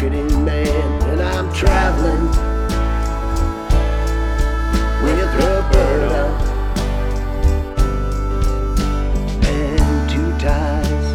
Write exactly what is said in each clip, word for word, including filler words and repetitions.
marketing man, and I'm traveling with Roberta and two ties.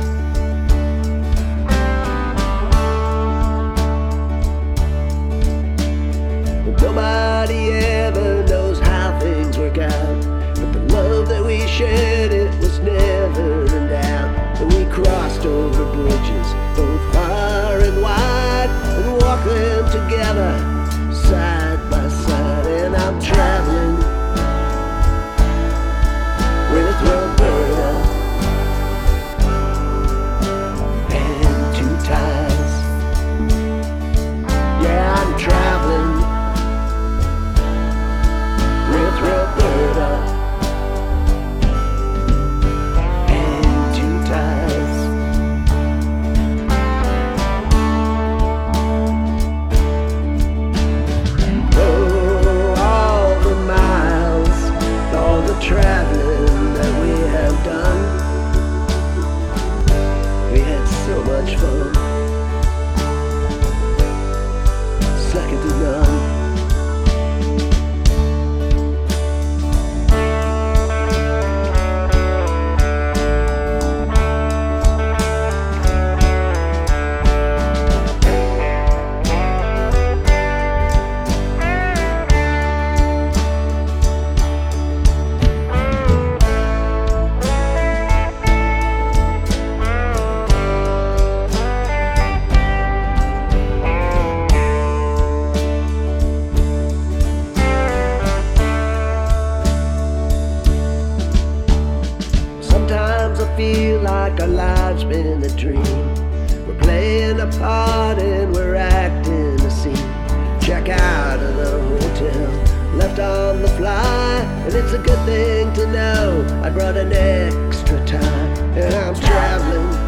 But nobody ever knows how things work out, but the love that we shared, it was never in doubt. And we crossed over bridges, both far and wide, and walked them together, side by side. And I'm traveling with Roberta and two ties. Yeah, I'm traveling with Roberta and two ties. Oh, all the miles, all the traveling that we have done, we had so much fun, second to none. Sometimes I feel like our lives been a dream. We're playing a part and we're acting a scene. Check out of the hotel, left on the fly, and it's a good thing to know I brought an extra time. And I'm traveling